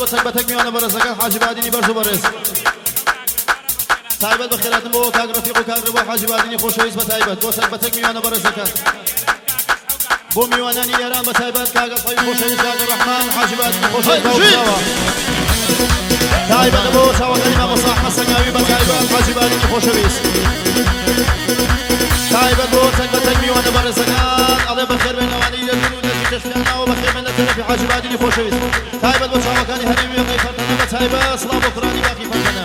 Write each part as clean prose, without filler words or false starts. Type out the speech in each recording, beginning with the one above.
بۆ بەتەک میوانە بەرزەکان حاجی بادینی بەرز و بەڕێز تایبەت بە خێراتم بۆ کاک ڕەفیق و کاک ڕێبای حاجی بادینی خۆشەویست بە تایبەت بۆ بەتەک میوانە بەرزەکان بۆ میوانانی ئێران بە تایبەت کاک ئەڵفەی خۆشەویست کاک ڕەحمان حاجی بادینی خۆشەویست باوکراوە تایبەت بۆ چاوەکانی مامۆستا ئەحمەد سەنگاوی بە تایبەت حاجی بادینی خۆشەویست تایبەت بۆ بەتەک میوانە بەرزەکان ئەڵێ بەخێر بێنەوانی لە دوور و نزیک دەشتیانناوە بەخێر بێنە تەرەفی حاجی بادینی خۆشەویست تایبەت بۆ چاوەکانی هەرێمی وێڵەی فەرتەنە بە تایبەت سڵاو بۆ قورانی باقی فەرتەنە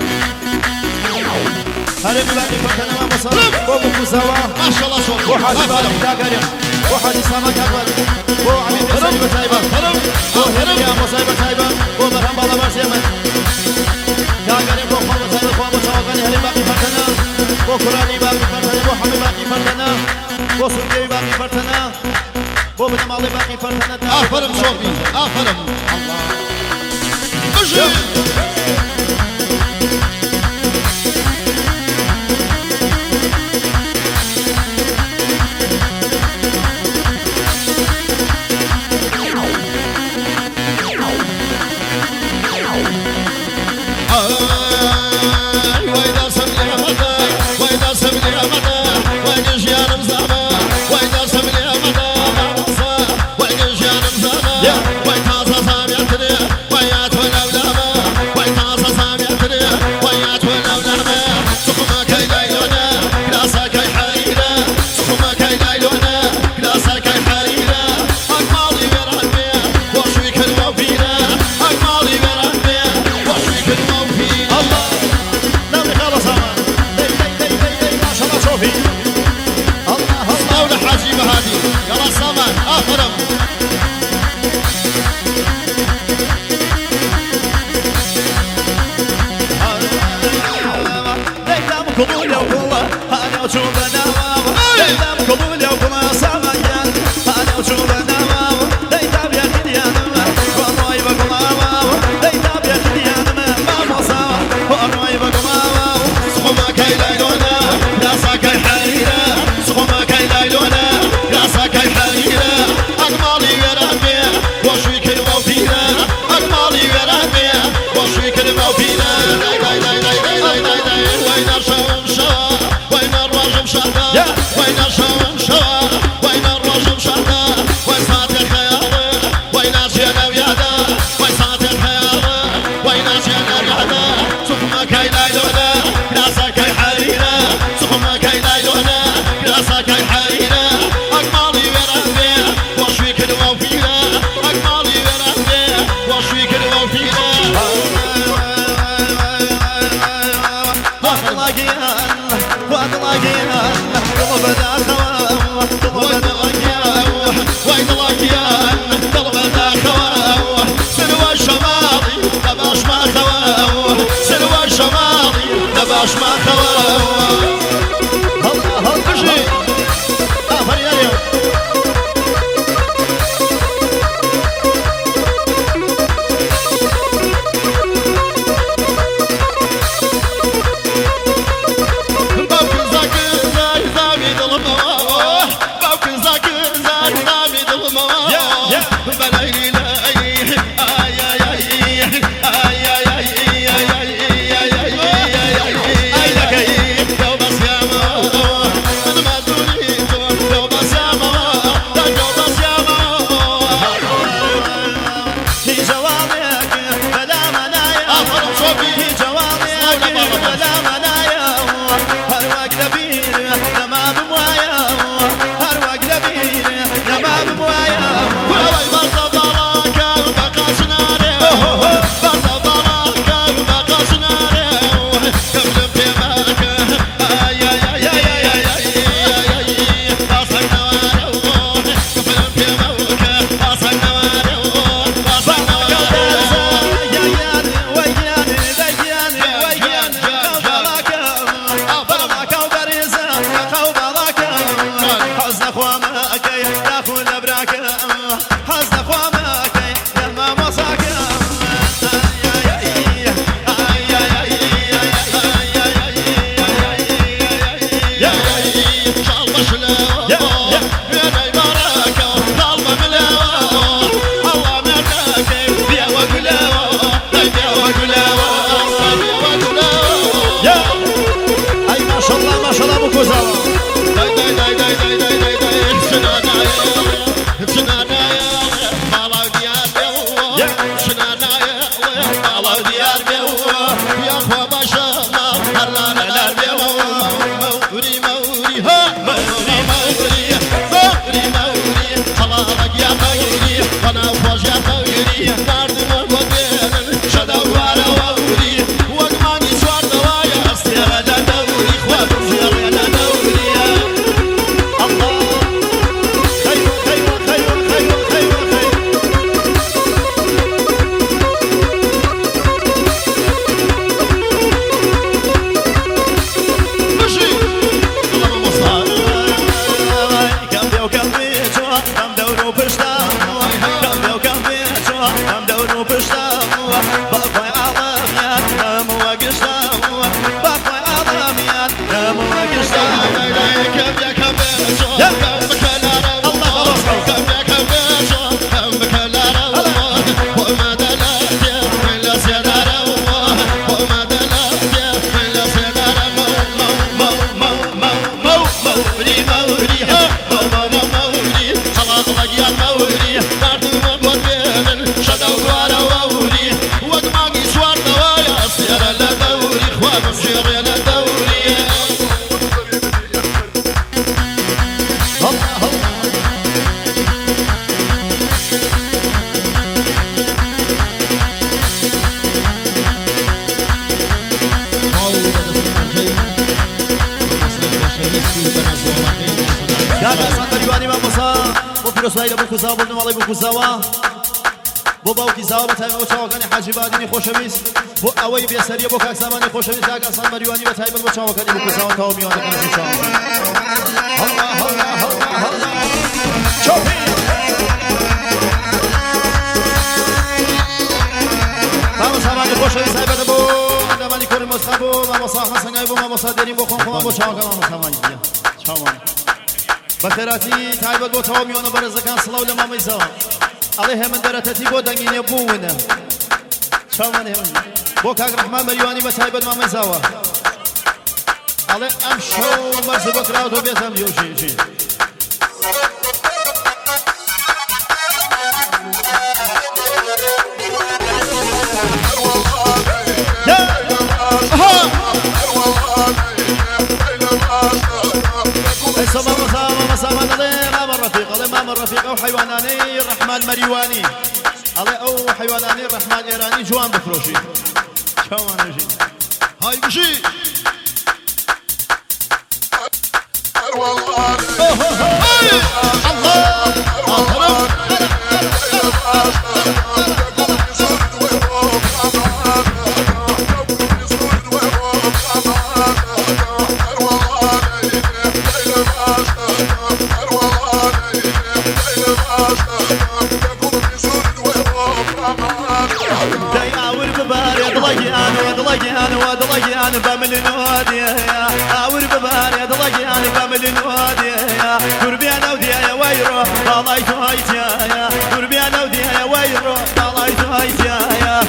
هەرێمی باقی فەرتەنە مامۆستا بۆ بکوزەوە ماشەڵڵا شۆڵ بۆ حاجی بادینی کاکەرێم بۆ حاجی سامان کاکبادی بۆ عەلی حسەنی بە تایبەت بۆ هێرمی ئامۆزای بە تایبەت بۆ بەرهەم باڵەبەر زێمن کاکەرێم بۆ خۆ بە تایبەت خوا بۆ چاوەکانی هەرێمی باقی فەرتەنە بۆ قورانی باقی فەرتەنە بۆ حەمی باقی فەرتەنە بۆ سورگەوی باقی فەرتەنە بۆ بنەماڵی باقی فەرتەنە ئافەرم شۆڕبی ئافەرم ئەڵڵا بژێ ووري مردم گودن شدا وارا ووري وقماني سوار دوايا استيرا دوري خواب زيرا دوري الله خير خير خير خير خير خير مشي الله مصار كم دو كم بيجو كم دورو بشتا كم دو كم بيجو كم دورو بشتا باقي عظميات كم وقشتا باقي عظميات كم وقشتا كم يا كم بيجو كم بكلارا الله كم يا كم بيجو كم بكلارا الله وما دلاتي من لا سيدارا الله وما دلاتي من لا سيدارا موري موري موري خلاص لقيا موري مردم گودن شدا وارا ووري وقماني سوار دوايا استيرا دوري خواب زيرا دوري الله كاكا سانتا ريواني ماموسا بو پیرۆسایی لە بۆ کوزاوە بۆ نەماڵی بۆ کوزاوە بۆ باوکی زاوە بەتایبەت بۆ چاوەکانی حاجی بادینی خۆشەویست بۆ ئەوەی بێسەریە بۆ کاکسامانی خۆشەویست کاکا سان مەریوانی بەتایبەت بۆ چاوەکانی بۆ کوزاوە تاوە میوانەکانی چاوە هەڵا هەڵا هەڵا هەڵا چۆپی مامۆسامانی خۆشەویست تایبەتە بۆ ئەندامانی کوڕی مۆستا بۆ مامۆسا حەسەنگای بۆ مامۆسا دێرین بۆ خۆم خۆمان بۆ چاوەکە مامۆسامانی دیە چاوان بەخێراتی تایبەت بۆ تەواو میوانە بەرزەکان سڵاو لە مامەی زاوە ئەڵێ هێمن دەرەتەتی بۆ دەنگینێ بوونە چاوان هێمن بۆ کاک ڕەحمان مەریوانی بە تایبەت مامەی زاوە ئەڵێ ئەم شەو بەرزە بۆ کراوەتەوە بێتەم یۆژی مام الرفيق أو حيواناني الرحمن مريواني الله أو حيواناني الرحمن إيراني جوان بفروشي شوان يجي هاي بشي ضلقيان بامل نودي اور بباري ضلقيان بامل نودي قربي انا ودي يا ويرو والله تويت يا قربي انا ودي يا ويرو والله تويت يا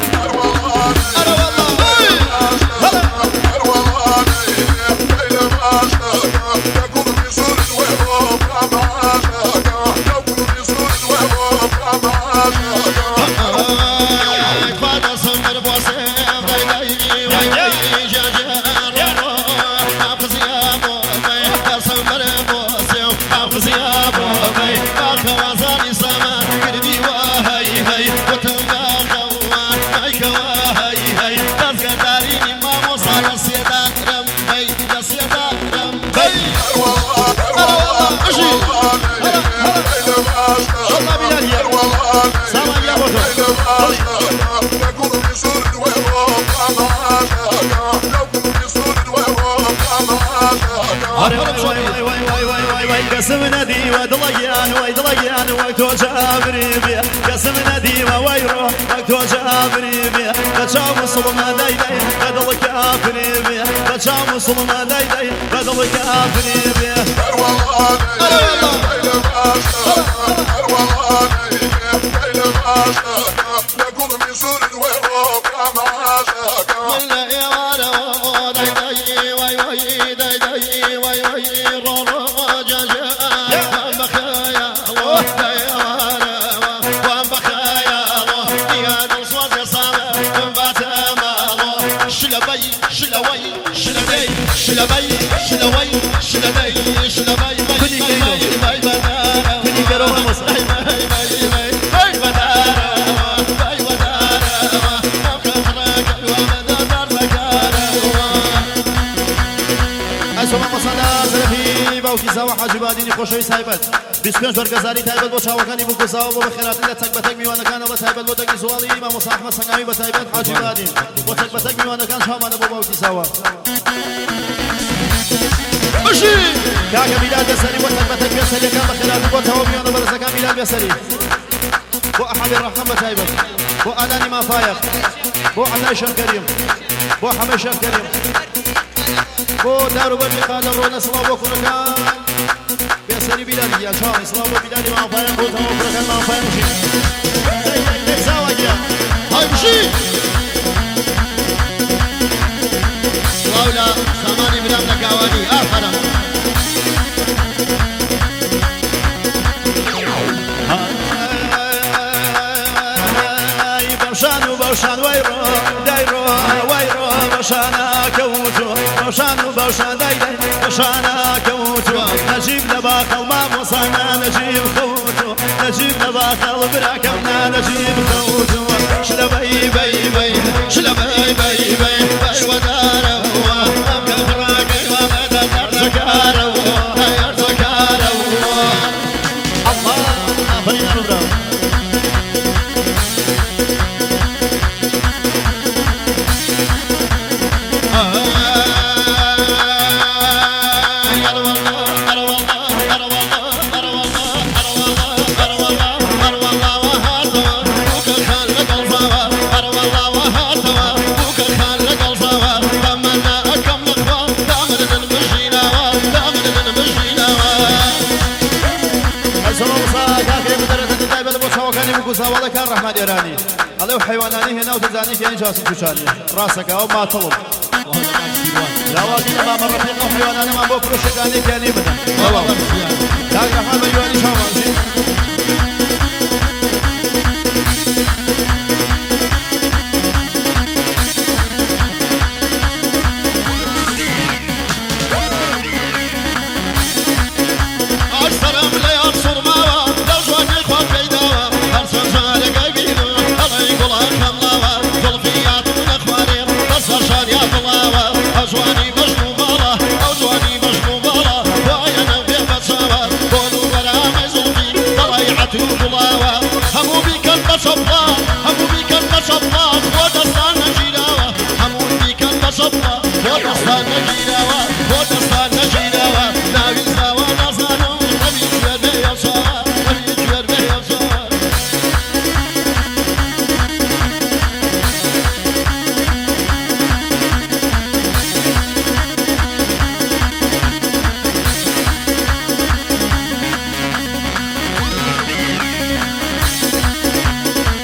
قسم ندي ودلقيان ويدلقيان وقتو جابري بيه قسم ندي ويرو وقتو جابري بيه قشاو مسلم دايداي بدل كافري بيه قشاو مسلم دايداي بدل كافري بيه شلبي بوکی زاوە حاجبادینی خۆشەوی تایبەت 25 وەرگەزاری تایبەت بۆ چاوەکانی بوکوزاوە بۆ بەخێراتی لە تەک بەتەک میوانەکانە بە تایبەت بۆ دەنگی زوڵی مامۆستا ئەحمەد سەنگاوی بە تایبەت حاجبادین بۆ تەک بەتەک میوانەکان چاوانە بۆ باوکی زاوە بشی کاکە میلاد بێسەری بۆ تەک بەتەک بێسەریەکان بەخێراتی بۆ تەواو میوانە بەرزەکان میلاد بێسەری بۆ ئەحەبی ڕەحمەت بە تایبەت بۆ ئالانی مافایەق بۆ عەتای شەرکەریم بۆ حەمەی شەرکەریم بۆ داروبەری قادە ڕۆنە سڵاو بۆ کوڕەکان بێسەری بیلالی یا چاڵی سڵاو بۆ بیلالی مافایەق بۆ تەواو کوڕەکان مافایەق بشی زاوەگیە های بشی سڵاو لە سامانی برام لە گاوانی ئافەرە بەوشان وایڕۆ دایڕۆ وایڕۆ بەشانە کەوتووە بەوشان و بەوشان دایدای بەشانە کەوتووە نەجیب لە باخەڵ مامۆسانە نەجیب خەوتووە نەجیب لە باخەڵ براکەمنا نەجیب خەوتووە شلەبەی بەی بەی شلەبەی بەی بەی بەی وەدارەوە ئەم کە بڕاکەی وامەدە دەرزەکارەوە دەرزەکارەوە ئەڵڵا ئافرین ڕوبرا زاوەڵەکان ڕەحمان ئێرانی ئەڵێ و حەیوانانی هێنا و دەزانی کە ئەین جاسی تووشانی ڕاستەکە ئەو ماتەڵم لاواکینە مامە ڕەفیق ئەو حەیوانانەمان بۆ فرۆشەکانی پیانی بدەن کاک ڕەحمان بە جوانی شامانجی همو بیکن بشبلا همو بیکن بشبلا خودستان نگیراوه همو بیکن بشبلا خودستان نگیراوه خودستان